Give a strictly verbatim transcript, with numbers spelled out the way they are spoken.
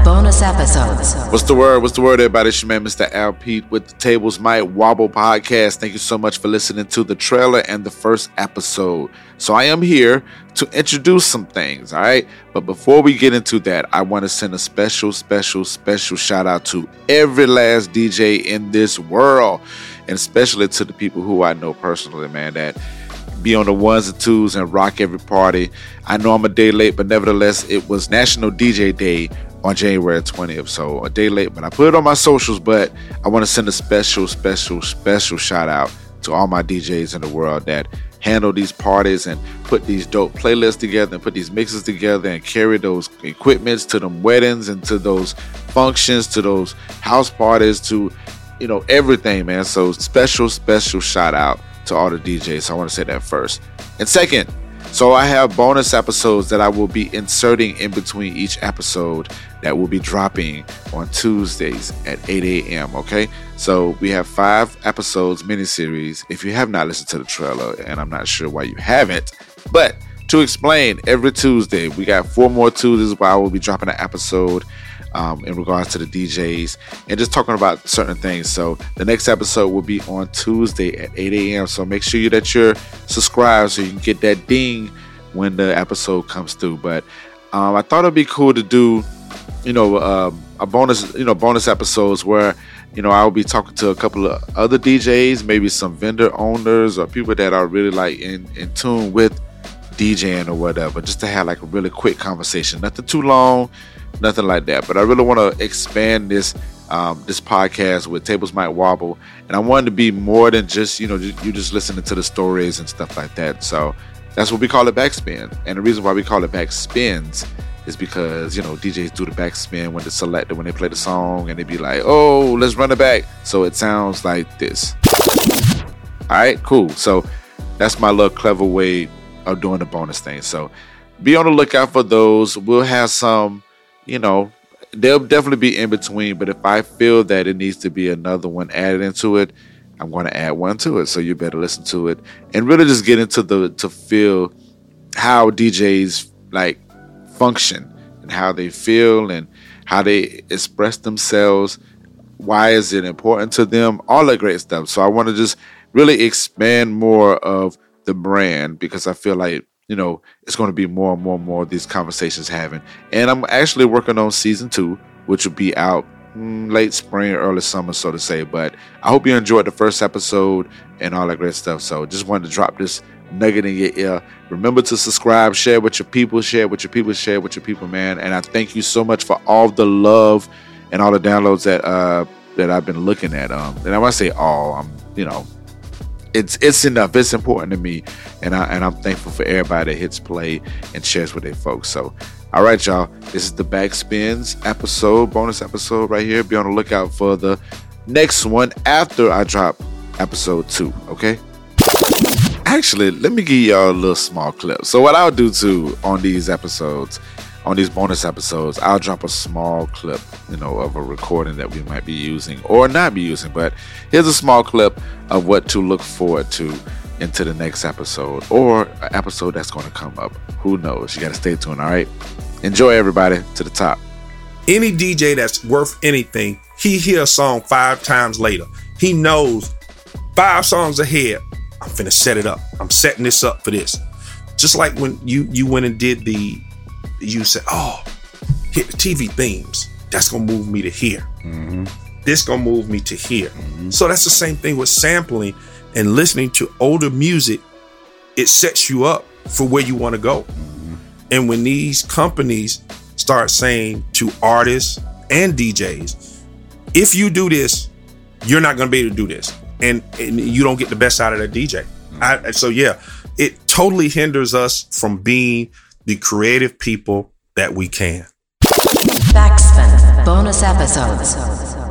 bonus episodes. What's the word? What's the word, everybody? It's your man, Mister Al Pete with the Tables Might Wobble podcast. Thank you so much for listening to the trailer and the first episode. So I am here to introduce some things, all right? But before we get into that, I want to send a special, special, special shout out to every last D J in this world, and especially to the people who I know personally, man, that be on the ones and twos and rock every party. I know I'm a day late, but nevertheless, it was National D J Day on January twentieth, so a day late, but I put it on my socials. But I want to send a special, special, special shout out to all my D Js in the world that handle these parties and put these dope playlists together and put these mixes together and carry those equipments to them weddings and to those functions, to those house parties, to, you know, everything, man. So special, special shout out to all the D Js. So I want to say that first. And second, so I have bonus episodes that I will be inserting in between each episode that will be dropping on Tuesdays at eight a.m. Okay, so we have five episodes, miniseries. If you have not listened to the trailer, and I'm not sure why you haven't, but to explain, every Tuesday we got four more Tuesdays where I will be dropping an episode Um, in regards to the D Js and just talking about certain things. So the next episode will be on Tuesday at eight a.m. So make sure that you're subscribed so you can get that ding when the episode comes through. But um, I thought it'd be cool to do, you know, uh, a bonus, you know, bonus episodes where, you know, I'll be talking to a couple of other D Js, maybe some vendor owners or people that are really like in, in tune with DJing or whatever, just to have like a really quick conversation, nothing too long, nothing like that. But I really want to expand this um, this podcast with Tables Might Wobble, and I wanted to be more than just, you know, you just listening to the stories and stuff like that. So that's what we call it, backspin. And the reason why we call it backspins is because, you know, D Js do the backspin when they select it, when they play the song, and they be like, oh, let's run it back, so it sounds like this. All right, cool. So that's my little clever way of doing the bonus thing. So be on the lookout for those. We'll have some, you know, they'll definitely be in between, but if I feel that it needs to be another one added into it, I'm going to add one to it. So you better listen to it and really just get into the, to feel how D Js like function and how they feel and how they express themselves. Why is it important to them? All that great stuff. So I want to just really expand more of the brand, because I feel like, you know, it's going to be more and more and more of these conversations having. And I'm actually working on season two, which will be out mm, late spring, early summer, so to say. But I hope you enjoyed the first episode and all that great stuff. So just wanted to drop this nugget in your ear. Remember to subscribe, share with your people, share with your people, share with your people, man. And I thank you so much for all the love and all the downloads that uh that I've been looking at. Um, and I want to say all, I'm, you know, It's it's enough. It's important to me, and I and I'm thankful for everybody that hits play and shares with their folks. So, all right, y'all. This is the Backspins episode, bonus episode right here. Be on the lookout for the next one after I drop episode two. Okay. Actually, let me give y'all a little small clip. So what I'll do too on these episodes, on these bonus episodes, I'll drop a small clip, you know, of a recording that we might be using or not be using. But here's a small clip of what to look forward to into the next episode, or an episode that's going to come up. Who knows? You got to stay tuned. All right. Enjoy, everybody, to the top. Any D J that's worth anything, he hear a song five times later. He knows five songs ahead, I'm finna set it up. I'm setting this up for this. Just like when you, you went and did the, you said, oh, hit the T V themes. That's going to move me to here. Mm-hmm. This going to move me to here. Mm-hmm. So that's the same thing with sampling and listening to older music. It sets you up for where you want to go. Mm-hmm. And when these companies start saying to artists and D Js, if you do this, you're not going to be able to do this. And, and you don't get the best out of that D J. Mm-hmm. I, so yeah, it totally hinders us from being the creative people that we can. Backspin bonus episodes.